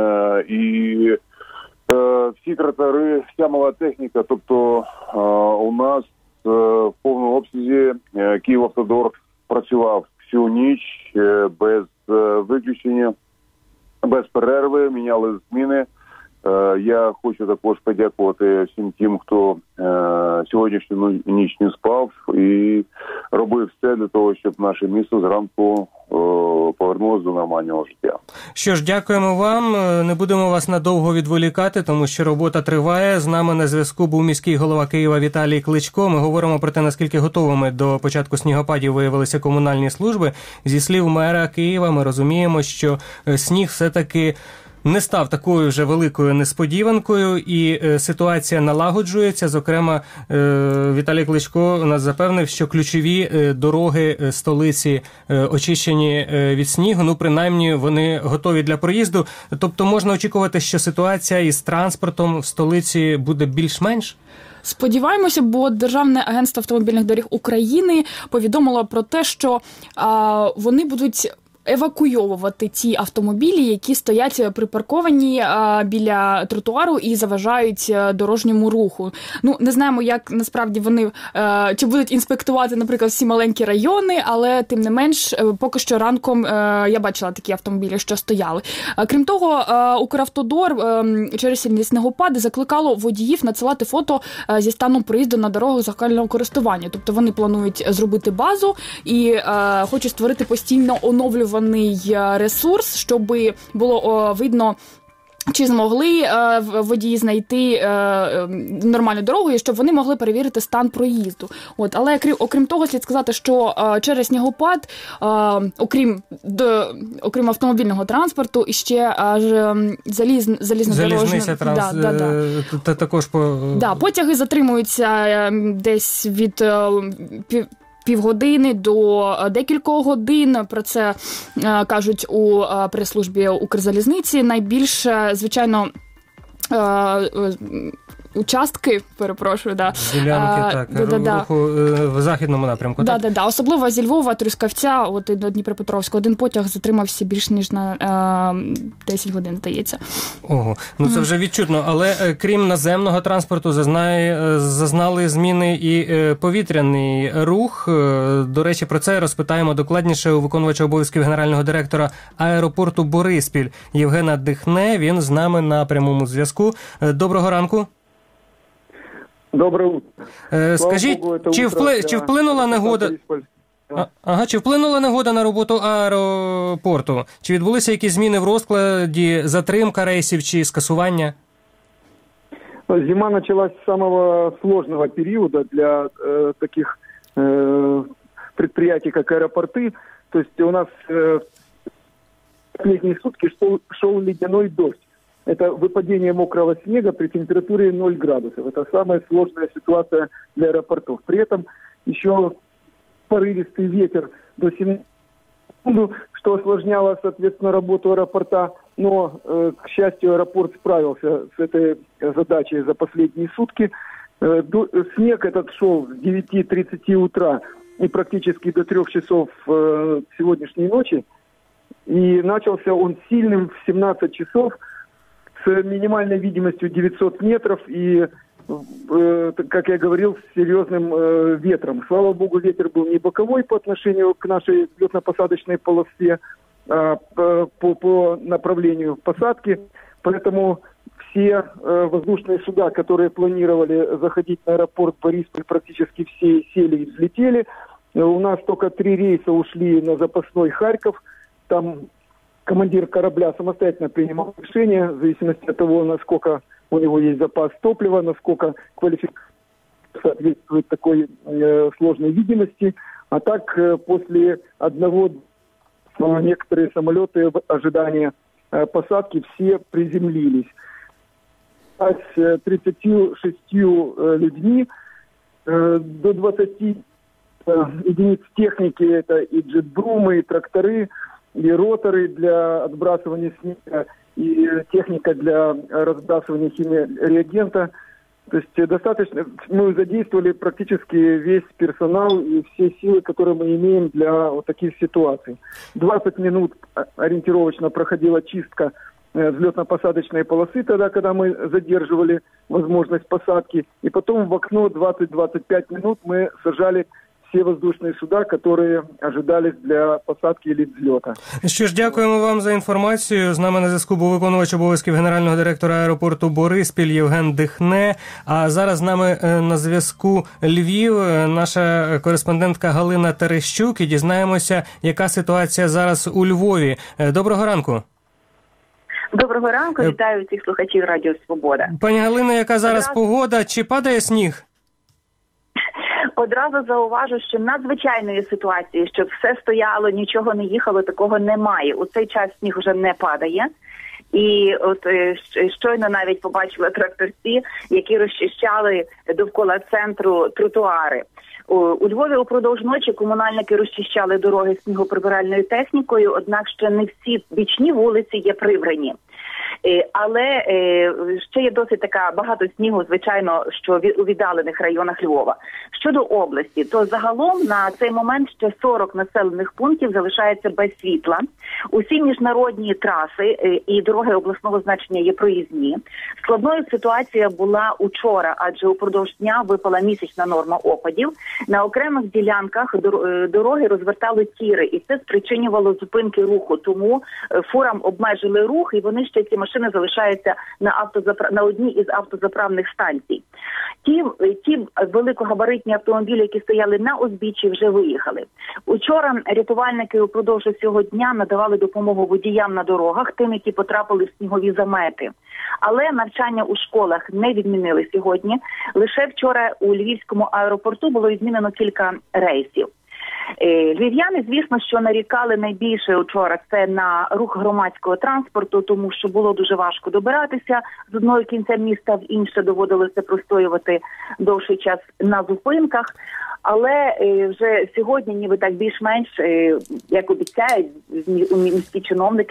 і всі тротуари, вся мала техніка, тобто у нас в повному обсязі Київавтодор працював всю ніч без виключення, без перерви, міняли зміни. Я хочу також подякувати всім тим, хто е, сьогоднішню ніч не спав і робив все для того, щоб наше місто зранку е, повернулося до нормального життя. Що ж, дякуємо вам. Не будемо вас надовго відволікати, тому що робота триває. З нами на зв'язку був міський голова Києва Віталій Кличко. Ми говоримо про те, наскільки готовими до початку снігопадів виявилися комунальні служби. Зі слів мера Києва ми розуміємо, що сніг все-таки не став такою вже великою несподіванкою, і е, ситуація налагоджується. Зокрема, е, Віталій Кличко нас запевнив, що ключові е, дороги е, столиці е, очищені е, від снігу. Ну, принаймні, вони готові для проїзду. Тобто можна очікувати, що ситуація із транспортом в столиці буде більш-менш? Сподіваємося, бо Державне агентство автомобільних доріг України повідомило про те, що а, вони будуть евакуйовувати ті автомобілі, які стоять припарковані а, біля тротуару і заважають а, дорожньому руху. Ну, не знаємо, як насправді вони, а, чи будуть інспектувати, наприклад, всі маленькі райони, але тим не менш, поки що ранком а, я бачила такі автомобілі, що стояли. А, крім того, а, Укравтодор а, через сильні снігопади закликало водіїв надсилати фото а, зі станом проїзду на дорогах загального користування. Тобто вони планують зробити базу і а, хочуть створити постійно оновлюваний ресурс, щоб було о, видно, чи змогли е, водії знайти е, нормальну дорогу, і щоб вони могли перевірити стан проїзду. От, але крім, окрім того, слід сказати, що е, через снігопад, е, окрім, до, окрім автомобільного транспорту, іще аж заліз, залізнодорожна... транс... Да, да, да. Та, також по... Да, потяги затримуються десь від е, пів... півгодини до декількох годин. Про це е, кажуть у е, прес-службі Укрзалізниці. Найбільше, звичайно, е, участки, перепрошую, да. Ділянки, а, так, да, да, да. руху е, в західному напрямку, да, так? Да, да. Особливо зі Львова, Трускавця, от і до Дніпропетровська. Один потяг затримався більш ніж на е, десять годин, здається. Ого, ну це вже відчутно. Але е, крім наземного транспорту, зазнає, е, зазнали зміни і е, повітряний рух. Е, до речі, про це розпитаємо докладніше у виконувача обов'язків генерального директора аеропорту Бориспіль Євгена Дихне. Він з нами на прямому зв'язку. Е, доброго ранку. Доброе утро. Е, скажіть, Богу, чи, впли... чи вплинула негода... А, ага, чи вплинула негода на роботу аеропорту? Чи відбулися якісь зміни в розкладі, затримка рейсів чи скасування? Зима началась с самого сложного периода для э, таких э, предприятий, как аэропорты. То есть у нас э, последние сутки шел, шел ледяной дождь. Это выпадение мокрого снега при температуре ноль градусов. Это самая сложная ситуация для аэропортов. При этом еще порывистый ветер до семидесяти секунд, что осложняло, соответственно, работу аэропорта. Но, э, к счастью, аэропорт справился с этой задачей за последние сутки. Э, до, снег этот шел с девяти тридцати утра и практически до трех часов э, сегодняшней ночи. И начался он сильным в семнадцать часов с минимальной видимостью девятьсот метров и, э, как я говорил, с серьезным э, ветром. Слава богу, ветер был не боковой по отношению к нашей взлетно-посадочной полосе, а по, по направлению посадки. Поэтому все э, воздушные суда, которые планировали заходить на аэропорт Борисполь, практически все сели и взлетели. У нас только три рейса ушли на запасной Харьков. Там командир корабля самостоятельно принимал решение в зависимости от того, насколько у него есть запас топлива, насколько квалификация соответствует такой э, сложной видимости. А так э, после одного э, некоторые самолеты в ожидании э, посадки все приземлились. С э, тридцатью шестью э, людьми э, до двадцати э, единиц техники, это и джетбрумы, и тракторы, и роторы для отбрасывания снега, и техника для разбрасывания химреагента. То есть достаточно, мы задействовали практически весь персонал и все силы, которые мы имеем для вот таких ситуаций. двадцать минут ориентировочно проходила чистка взлетно-посадочной полосы, тогда, когда мы задерживали возможность посадки. И потом в окно двадцать-двадцать пять минут мы сажали всі воздушні суда, які ожидались для посадки або взльоту. Що ж, дякуємо вам за інформацію. З нами на зв'язку був виконувач обов'язків генерального директора аеропорту Бориспіль Євген Дихне. А зараз з нами на зв'язку Львів, наша кореспондентка Галина Терещук. І дізнаємося, яка ситуація зараз у Львові. Доброго ранку. Доброго ранку, вітаю всіх слухачів Радіо Свобода. Пані Галина, яка зараз Одразу... погода? Чи падає сніг? Одразу зауважу, що надзвичайної ситуації, щоб все стояло, нічого не їхало, такого немає. У цей час сніг вже не падає. І от щойно навіть побачила тракторці, які розчищали довкола центру тротуари. У, у Львові упродовж ночі комунальники розчищали дороги снігоприбиральною технікою, однак ще не всі бічні вулиці є прибрані. Але ще є досить така багато снігу, звичайно, що у віддалених районах Львова. Щодо області, то загалом на цей момент ще сорок населених пунктів залишається без світла. Усі міжнародні траси і дороги обласного значення є проїзні. Складною ситуація була учора, адже упродовж дня випала місячна норма опадів. На окремих ділянках дороги розвертали тіри, і це спричинювало зупинки руху. Тому фурам обмежили рух, і вони ще ці машини залишаються на автозапра... на одній із автозаправних станцій. Ті, ті великогабаритні автомобілі, які стояли на узбіччі, вже виїхали. Учора рятувальники упродовж цього дня надавали допомогу водіям на дорогах, тим, які потрапили в снігові замети. Але навчання у школах не відмінили сьогодні. Лише вчора у Львівському аеропорту було відмінено кілька рейсів. Львів'яни, звісно, що нарікали найбільше вчора це на рух громадського транспорту, тому що було дуже важко добиратися з одного кінця міста в інше, доводилося простоювати довший час на зупинках. Але вже сьогодні, ніби так більш-менш, як обіцяють міські чиновники,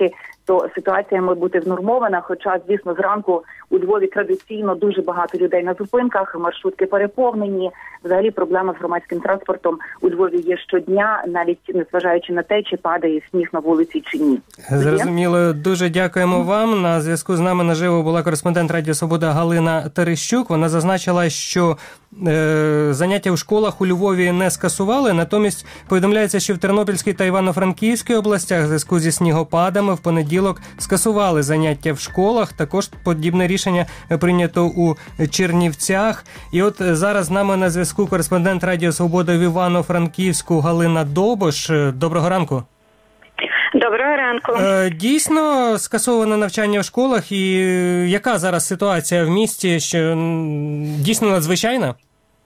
то ситуація має бути внормована, хоча, звісно, зранку у Львові традиційно дуже багато людей на зупинках, маршрутки переповнені. Взагалі проблема з громадським транспортом у Львові є щодня, навіть незважаючи на те, чи падає сніг на вулиці чи ні. Зрозуміло. Дуже дякуємо вам. На зв'язку з нами наживо була кореспондент Радіо Свобода Галина Терещук. Вона зазначила, що е, заняття у школах у Львові не скасували, натомість повідомляється, що в Тернопільській та Івано-Франківській областях в зв'язку зі снігопадами в понеділок скасували заняття в школах. Також подібне рішення прийнято у Чернівцях. І от зараз з нами на зв'язку кореспондент Радіо Свобода в Івано-Франківську Галина Добош. Доброго ранку. Доброго ранку. Дійсно скасоване навчання в школах, і яка зараз ситуація в місті, що дійсно надзвичайна?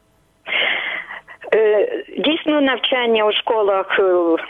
Дійсно, навчання у школах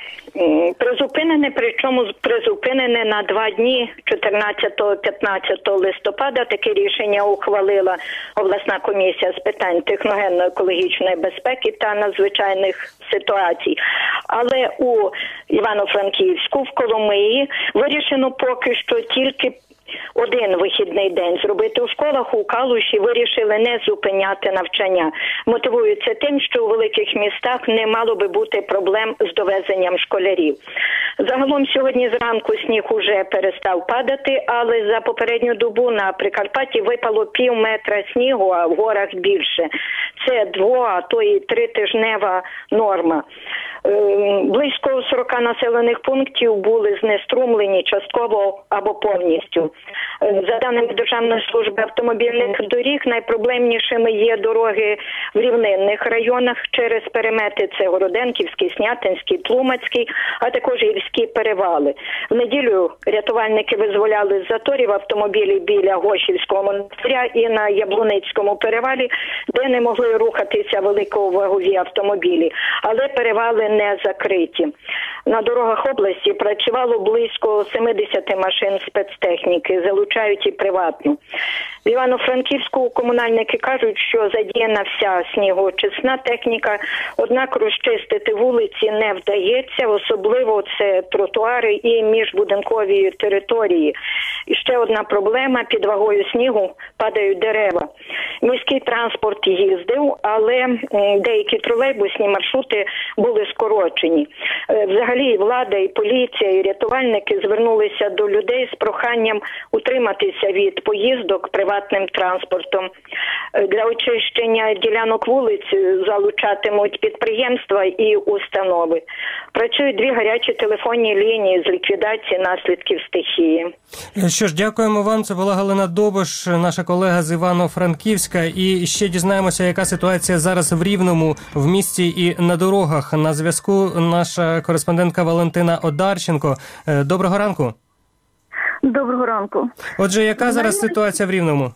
призупинене, причому призупинене на два дні, чотирнадцятого-п'ятнадцятого листопада. Таке рішення ухвалила обласна комісія з питань техногенно-екологічної безпеки та надзвичайних ситуацій. Але у Івано-Франківську, в Коломиї вирішено поки що тільки один вихідний день зробити у школах. У Калуші вирішили не зупиняти навчання. Мотивуються тим, що у великих містах не мало би бути проблем з довезенням школярів. Загалом сьогодні зранку сніг уже перестав падати, але за попередню добу на Прикарпатті випало пів метра снігу, а в горах більше. Це дво, а то і тритижнева норма. Близько сорока населених пунктів були знеструмлені частково або повністю. За даними Державної служби автомобільних доріг, найпроблемнішими є дороги в рівнинних районах через перемети. Це Городенківський, Снятинський, Тлумацький, а також гірські перевали. В неділю рятувальники визволяли з заторів автомобілі біля Гошівського монастиря і на Яблуницькому перевалі, де не могли рухатися великовагові автомобілі, але перевали не закриті. На дорогах області працювало близько сімдесят машин спецтехніки, залучають і приватну. В Івано-Франківську комунальники кажуть, що задіяна вся снігоочисна техніка, однак розчистити вулиці не вдається, особливо це тротуари і міжбудинкові території. І ще одна проблема – під вагою снігу падають дерева. Міський транспорт їздив, але деякі тролейбусні маршрути були скорочені. Взагалі влада і поліція, і рятувальники звернулися до людей з проханням утриматися від поїздок приватним транспортом. Для очищення ділянок вулиць залучатимуть підприємства і установи. Працюють дві гарячі телефонні лінії з ліквідації наслідків стихії. Що ж, дякуємо вам. Це була Галина Добош, наша колега з Івано-Франківська. І ще дізнаємося, яка ситуація зараз в Рівному, в місті і на дорогах. На зв'язку наша кореспондентка Валентина Одарченко. Доброго ранку. Доброго ранку. Отже, яка зараз ситуація в Рівному?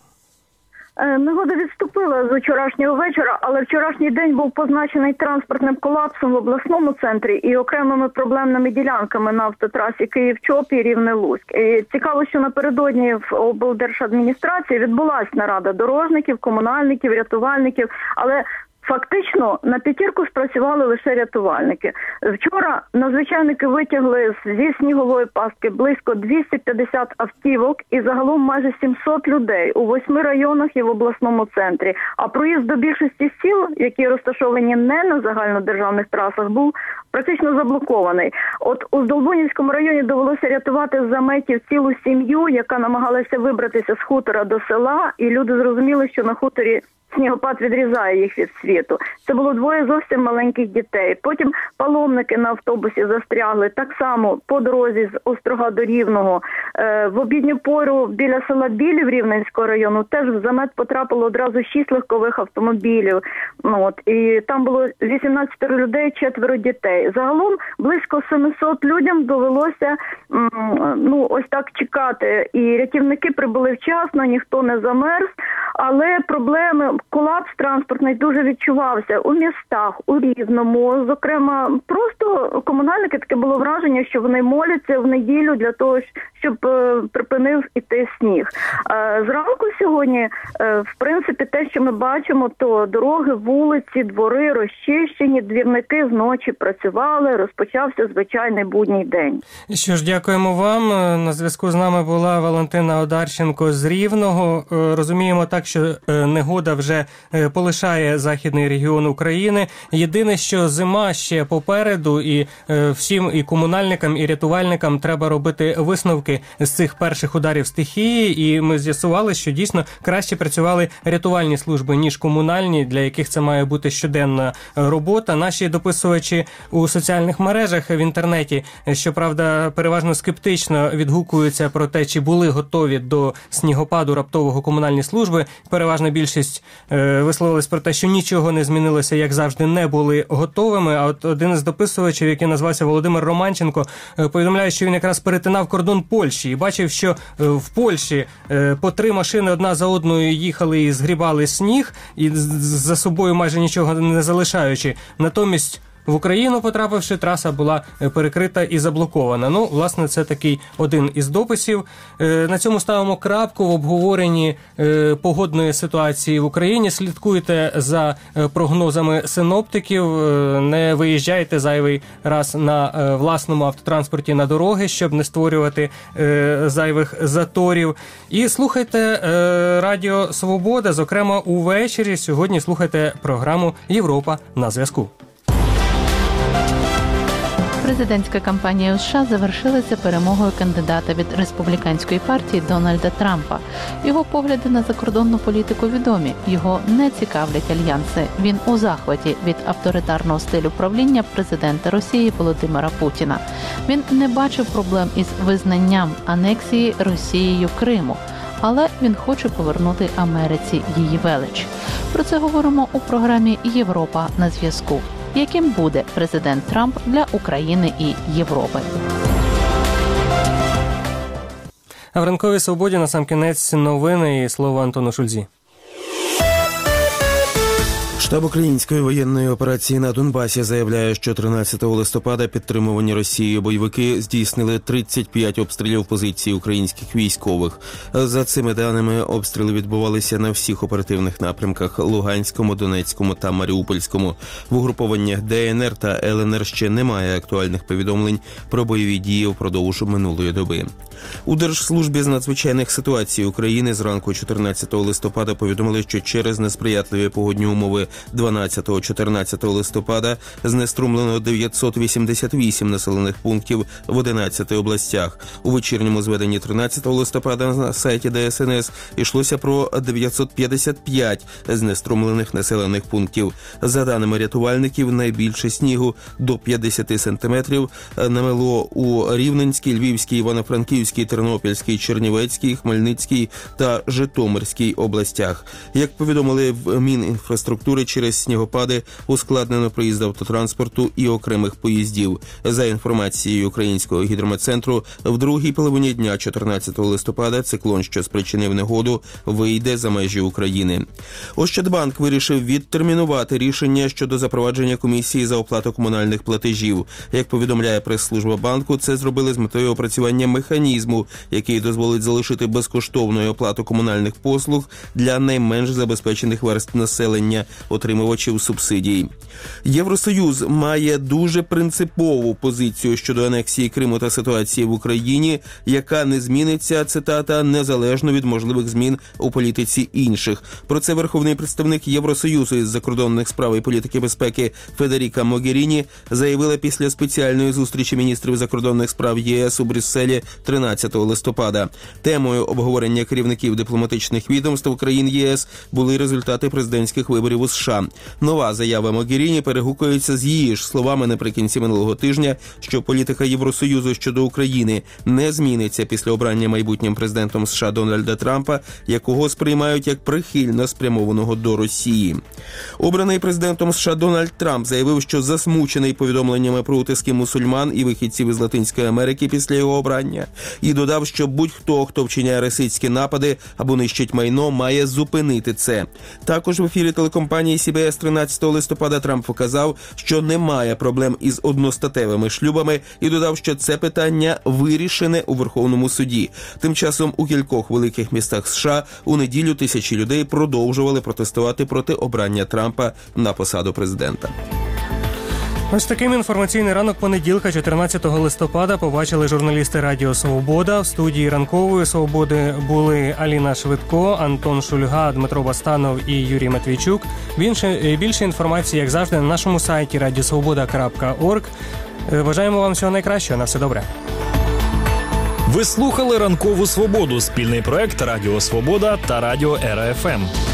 Негода відступила з вчорашнього вечора, але вчорашній день був позначений транспортним колапсом в обласному центрі і окремими проблемними ділянками на автотрасі Київ-Чоп і Рівне-Луцьк. І цікаво, що напередодні в облдержадміністрації відбулася нарада дорожників, комунальників, рятувальників, але фактично на п'ятірку спрацювали лише рятувальники. Вчора надзвичайники витягли зі снігової пастки близько двісті п'ятдесят автівок і загалом майже сімсот людей у восьми районах і в обласному центрі. А проїзд до більшості сіл, які розташовані не на загальнодержавних трасах, був практично заблокований. От у Здолбунівському районі довелося рятувати з заметів цілу сім'ю, яка намагалася вибратися з хутора до села, і люди зрозуміли, що на хуторі снігопад відрізає їх від світу. Це було двоє зовсім маленьких дітей. Потім паломники на автобусі застрягли так само по дорозі з Острога до Рівного. Е, в обідню пору біля села Білів Рівненського району теж в замет потрапило одразу шість легкових автомобілів. Ну, от, і там було вісімнадцять людей, четверо дітей. Загалом близько сімсот людям довелося м, ну, ось так чекати. І рятівники прибули вчасно, ніхто не замерз. Але проблеми колапс транспортний дуже відчувався у містах, у Рівному. Зокрема, просто комунальники, таке було враження, що вони моляться в неділю для того, щоб припинив іти сніг. Зранку сьогодні, в принципі, те, що ми бачимо, то дороги, вулиці, двори розчищені, двірники зночі працювали, розпочався звичайний будній день. Що ж, дякуємо вам. На зв'язку з нами була Валентина Одарченко з Рівного. Розуміємо так, що негода вже полишає західний регіон України. Єдине, що зима ще попереду, і всім і комунальникам, і рятувальникам треба робити висновки з цих перших ударів стихії, і ми з'ясували, що дійсно краще працювали рятувальні служби, ніж комунальні, для яких це має бути щоденна робота. Наші дописувачі у соціальних мережах в інтернеті, щоправда, переважно скептично відгукуються про те, чи були готові до снігопаду раптового комунальні служби. Переважна більшість е, висловилась про те, що нічого не змінилося, як завжди, не були готовими. А от один з дописувачів, який назвався Володимир Романченко, е, повідомляє, що він якраз перетинав кордон Польщі і бачив, що е, в Польщі е, по три машини одна за одною їхали і згрібали сніг, і за собою майже нічого не залишаючи. Натомість в Україну потрапивши, траса була перекрита і заблокована. Ну, власне, це такий один із дописів. На цьому ставимо крапку в обговоренні погодної ситуації в Україні. Слідкуйте за прогнозами синоптиків, не виїжджайте зайвий раз на власному автотранспорті на дороги, щоб не створювати зайвих заторів. І слухайте Радіо Свобода, зокрема увечері. Сьогодні слухайте програму «Європа на зв'язку». Президентська кампанія у США завершилася перемогою кандидата від республіканської партії Дональда Трампа. Його погляди на закордонну політику відомі. Його не цікавлять альянси. Він у захваті від авторитарного стилю правління президента Росії Володимира Путіна. Він не бачив проблем із визнанням анексії Росією Криму. Але він хоче повернути Америці її велич. Про це говоримо у програмі «Європа на зв'язку». Яким буде президент Трамп для України і Європи? А в ранковій свободі насамкінець новини і слово Антону Шульзі. Штаб української воєнної операції на Донбасі заявляє, що тринадцятого листопада підтримувані Росією бойовики здійснили тридцять п'ять обстрілів позицій українських військових. За цими даними, обстріли відбувалися на всіх оперативних напрямках – Луганському, Донецькому та Маріупольському. В угрупованнях Де Ен Ер та Ел Ен Ер ще немає актуальних повідомлень про бойові дії впродовж минулої доби. У Держслужбі з надзвичайних ситуацій України зранку чотирнадцятого листопада повідомили, що через несприятливі погодні умови дванадцятого-чотирнадцятого листопада знеструмлено дев'ятсот вісімдесят вісім населених пунктів в одинадцяти областях. У вечірньому зведенні тринадцятого листопада на сайті Де Ес Ен Ес йшлося про дев'ятсот п'ятдесят п'ять знеструмлених населених пунктів. За даними рятувальників, найбільше снігу до п'ятдесят сантиметрів намело у Рівненській, Львівській, Івано-Франківській, Тернопільській, Чернівецькій, Хмельницькій та Житомирській областях. Як повідомили в Мінінфраструктури, через снігопади ускладнено проїзд автотранспорту і окремих поїздів. За інформацією Українського гідрометцентру, в другій половині дня чотирнадцятого листопада циклон, що спричинив негоду, вийде за межі України. Ощадбанк вирішив відтермінувати рішення щодо запровадження комісії за оплату комунальних платежів. Як повідомляє прес-служба банку, це зробили з метою опрацювання механізму, який дозволить залишити безкоштовною оплату комунальних послуг для найменш забезпечених верств населення, отримувачів субсидій. Євросоюз має дуже принципову позицію щодо анексії Криму та ситуації в Україні, яка не зміниться, цитата, незалежно від можливих змін у політиці інших. Про це верховний представник Євросоюзу із закордонних справ і політики безпеки Федеріка Могеріні заявила після спеціальної зустрічі міністрів закордонних справ Є Ес у Брюсселі тринадцятого листопада. Темою обговорення керівників дипломатичних відомств країн Є Ес були результати президентських виборів у США США. Нова заява Могеріні перегукується з її ж словами наприкінці минулого тижня, що політика Євросоюзу щодо України не зміниться після обрання майбутнім президентом США Дональда Трампа, якого сприймають як прихильно спрямованого до Росії. Обраний президентом США Дональд Трамп заявив, що засмучений повідомленнями про утиски мусульман і вихідців із Латинської Америки після його обрання, і додав, що будь-хто, хто вчиняє расистські напади або нищить майно, має зупинити це. Також в ефірі телекомпанії Сі Бі Ес тринадцятого листопада Трамп показав, що немає проблем із одностатевими шлюбами, і додав, що це питання вирішене у Верховному суді. Тим часом у кількох великих містах США у неділю тисячі людей продовжували протестувати проти обрання Трампа на посаду президента. Ось таким інформаційний ранок понеділка, чотирнадцятого листопада, побачили журналісти Радіо Свобода. В студії ранкової Свободи були Аліна Швидко, Антон Шульга, Дмитро Бастанов і Юрій Матвійчук. Більше, більше інформації, як завжди, на нашому сайті радіосвобода крапка орг. Бажаємо вам всього найкращого. На все добре. Ви слухали «Ранкову Свободу» – спільний проект Радіо Свобода та Радіо Ера Еф Ем.